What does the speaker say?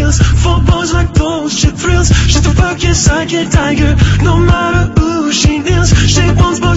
heels. For boys like those, she thrills. She's the fuck, yes, I get tiger. No matter who she deals, she wants both.